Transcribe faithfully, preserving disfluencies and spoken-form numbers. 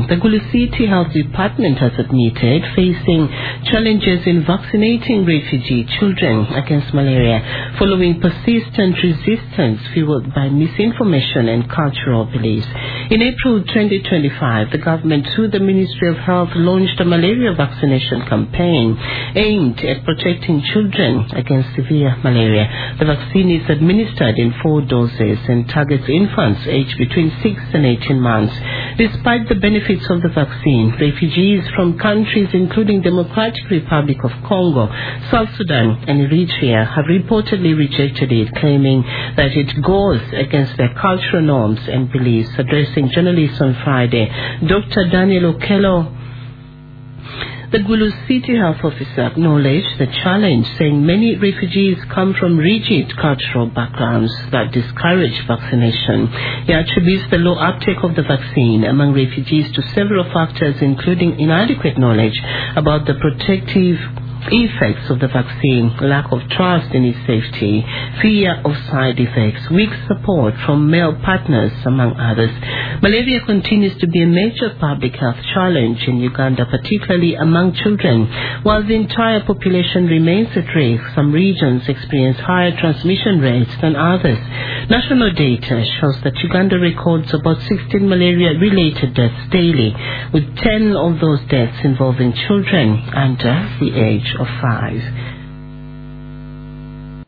The Gulu City Health Department has admitted facing challenges in vaccinating refugee children against malaria following persistent resistance fueled by misinformation and cultural beliefs. In April twenty twenty-five, the government, through the Ministry of Health, launched a malaria vaccination campaign aimed at protecting children against severe malaria. The vaccine is administered in four doses and targets infants aged between six and eighteen months. Despite the benefits of the vaccine, refugees from countries including Democratic Republic of Congo, South Sudan and Eritrea have reportedly rejected it, claiming that it goes against their cultural norms and beliefs. Addressing journalists on Friday, Doctor Daniel Okello, the Gulu City Health Officer, acknowledged the challenge, saying many refugees come from rigid cultural backgrounds that discourage vaccination. He attributes the low uptake of the vaccine among refugees to several factors, including inadequate knowledge about the protective effects of the vaccine, lack of trust in its safety, fear of side effects, weak support from male partners, among others. Malaria continues to be a major public health challenge in Uganda, particularly among children. While the entire population remains at risk, some regions experience higher transmission rates than others. National data shows that Uganda records about sixteen malaria-related deaths daily, with ten of those deaths involving children under the age of five.